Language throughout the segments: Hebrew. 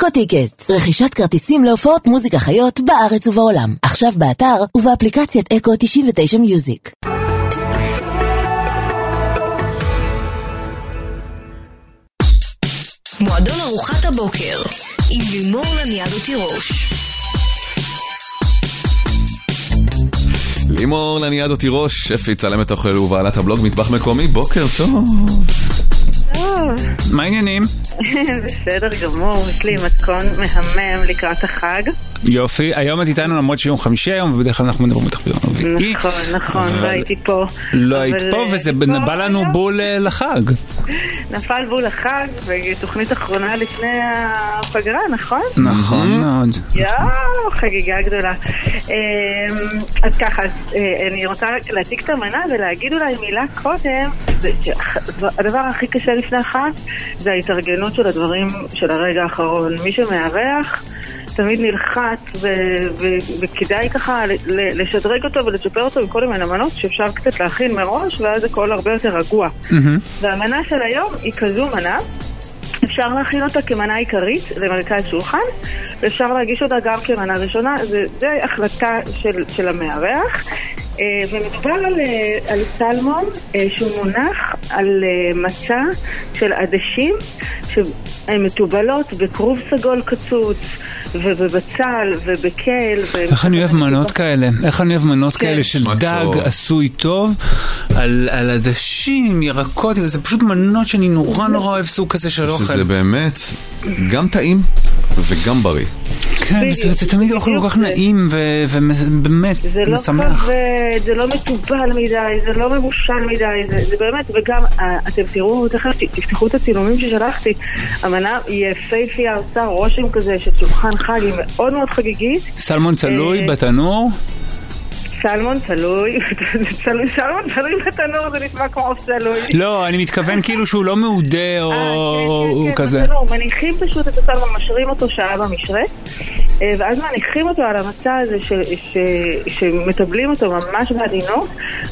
אקו טיקטס, רכישת כרטיסים להופעות מוזיקה חיות בארץ ובעולם. עכשיו באתר ובאפליקציית אקו 99 מיוזיק. מועדון ארוחת הבוקר עם לימור לניאדו תירוש. לימור לניאדו תירוש, שפית צלמת אוכל ובעלת הבלוג מטבח מקומי. בוקר טוב. מה העניינים? בסדר גמור, יש לי מתכון מהמם לקראת החג. יופי, היום את איתנו למרות שיום חמישי היום, ובדרך כלל אנחנו מדברים איתך ביום רביעי. נכון, לא הייתי פה. לא היית פה, וזה בא לנו בול לחג. נפל בול לחג, ותוכנית אחרונה לפני הפגרה, נכון? נכון מאוד. חגיגה גדולה. אז ככה, אני רוצה להציג את המנה ולהגיד אולי מילה קודם. הדבר הכי קשה לפני החג זה ההתארגנות של הדברים של הרגע האחרון. מי שמארח תמיד נלחץ וכדאי ככה לשדרג אותו ולצ'פר אותו עם כל מיני מנות שאפשר קצת להכין מראש, ואז הכל הרבה יותר רגוע. והמנה של היום היא כזו מנה, אפשר להכין אותה כמנה עיקרית למרכז שולחן, ואפשר להגיש אותה גם כמנה ראשונה. זה החלטה של המארח. ומדובר על סלמון שהוא מונח על מצה של עדשים שהן מטובלות בכרוב סגול קצוץ ובבצל ובקל. איך אני אוהב מנות כאלה, איך אני אוהב מנות כאלה של דג עשוי טוב על עדשים, ירקות, זה פשוט מנות שאני נורא אוהב סוג כזה של אוכל. שזה באמת גם טעים וגם בריא. כן, זה תמיד אוכל כל כך נעים ובאמת משמח. זה לא מטובל מדי, זה לא מבושל מדי, זה באמת, וגם אתם תראו, תפתחו את הצילומים ששלחתי, המנה יפהפייה, עושה רושם כזה של שולחן חג, היא מאוד מאוד חגיגית. סלמון צלוי בתנור? סלמון תלוי בתנור, זה נשמע כמו עוף צלוי. לא, אני מתכוון כאילו שהוא לא מעודה או כזה. מניחים פשוט את הסלמון, משרים אותו שעה במשרה, ואז מניחים אותו על המצע הזה שמטבלים אותו ממש בעדינות,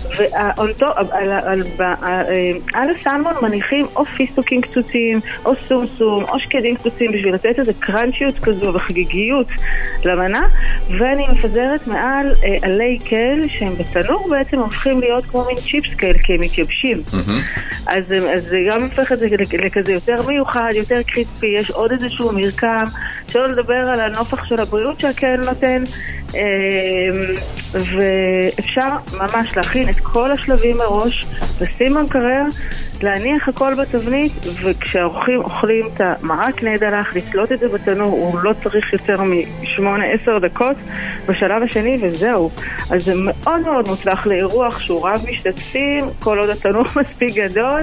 ועל הסלמון מניחים או פיסטוקים קצוצים, או סומסום, או שקדים קצוצים, בשביל לתת איזה קרנצ'יות כזו וחגיגיות למנה, ואני מפזרת מעל עלי קל שהם בתנור, בעצם הופכים להיות כמו מין צ'יפס כאלה, כי הם מתייבשים. אז זה גם הופך את זה לכזה יותר מיוחד, יותר קריספי, יש עוד איזשהו מרקם, שלא לדבר על הנופח של הבריאות שהקל נותן, ואפשר ממש להכין את כל השלבים מראש, לשים במקרר, להניח הכל בתבנית, וכשהאורחים אוכלים את המרק נהדלך, לצלות את זה בתנור, הוא לא צריך יותר מ8-10 דקות בשלב השני, וזהו. אז זה מאוד מאוד מוצלח לאירוח שהוא רב משתתפים, כל עוד התנור מספיק גדול.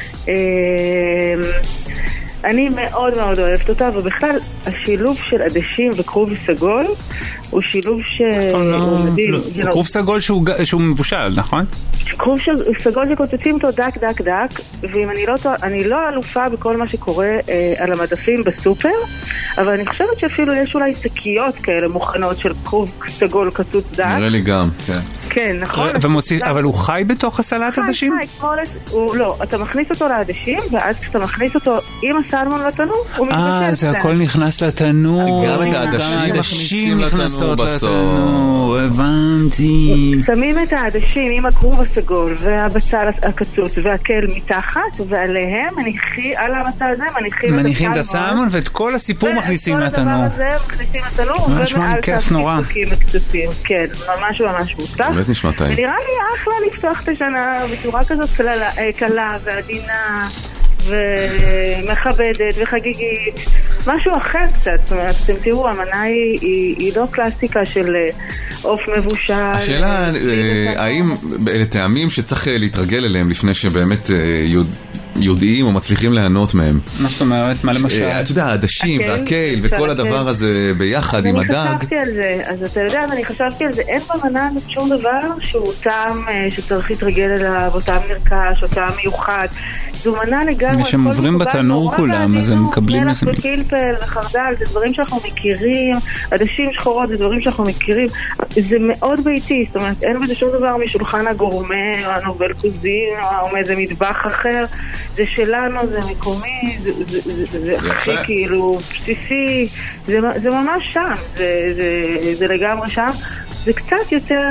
אני מאוד מאוד אוהבת אותה, ובכלל השילוב של עדשים וכרוב סגול הוא שילוב שהוא מדהים. כרוב סגול שהוא מבושל, נכון? כרוב סגול שקוצצים אותו דק דק דק, ואם אני לא אלופה בכל מה שקורה על המדפים בסופר, אבל אני חושבת שאפילו יש אולי שקיות כאלה מוכנות של כרוב סגול קצוץ דק. נראה לי גם, כן. כן, נכון. אבל הוא חי בתוך הסלט עדשים? לא, אתה מכניס אותו לעדשים, ואז כשאתה מכניס אותו עם הסלמון לתנור, הוא מתבשל. זה הכל נכנס לתנור. גם את העדשים מכניסים לתנור בסוף. הבנתי. שמים את העדשים עם הכרוב הסגול והבצל הקצוץ והקל מתחת, ועליהם על המצע הזה מניחים את הסלמון, ואת כל הסיפור מכניסים לתנור. וכל הדבר הזה מכניסים לתנור, ומעל פיסטוקים הקצוצים. כן, ממש ממש מוצלח. באמת נשמע טעים. ונראה לי אחלה לפתוח את השנה בצורה כזאת קלה ועדינה ומכבדת וחגיגית, משהו אחר קצת. זאת אומרת, אתם תראו, המנה היא לא קלאסיקה של עוף מבושל. השאלה, האם אלה טעמים שצריך להתרגל אליהם לפני שבאמת יודעים או מצליחים ליהנות מהם? מה זאת אומרת? מה למשל? אתה יודע, העדשים והקייל וכל הדבר הזה ביחד עם הדג. אני חשבתי על זה, אז אתה יודע, אני חשבתי על זה, אין במנה שום דבר שהוא טעם שצריך להתרגל אליו, או טעם נרכש, או טעם מיוחד. זו מנה לגמרי. כשהם עוברים בתנור כולם, אז הם מקבלים מלח ופלפל וחרדל, זה דברים שאנחנו מכירים, עדשים שחורות, זה דברים שאנחנו מכירים. זה מאוד ביתי, זאת אומרת, אין בזה שום דבר משולחן הגורמה, או הנובל קוזין, או מאיזה מטבח אחר. זה שלנו, זה מקומי, זה הכי כאילו בסיסי, זה ממש שם, זה לגמרי שם, זה קצת יותר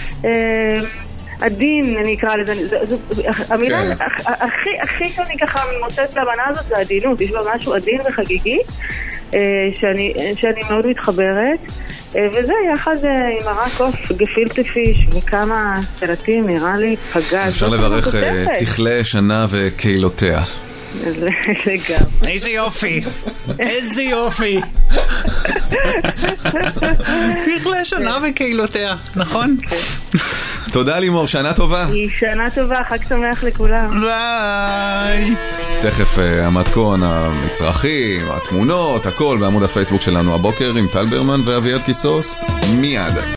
עדין, אני אקרא לזה, המילה הכי שאני ככה מוצאת להבנה הזאת זה עדינות, יש בה משהו עדין וחגיגי, שאני מאוד מתחברת, וזה יחד עם מרק עוף, גפילטה פיש וכמה סלטים, נראה לי פגז. אפשר לברך תכלה שנה וקהילותיה. איזה יופי, איזה יופי. תכלה שנה וקהילותיה, נכון? תודה לימור, שנה טובה. היא שנה טובה, חג שמח לכולם. ביי. תכף המתכון, המצרכים, התמונות, הכל בעמוד הפייסבוק שלנו הבוקר עם טל ברמן ואביעד קיסוס מיד.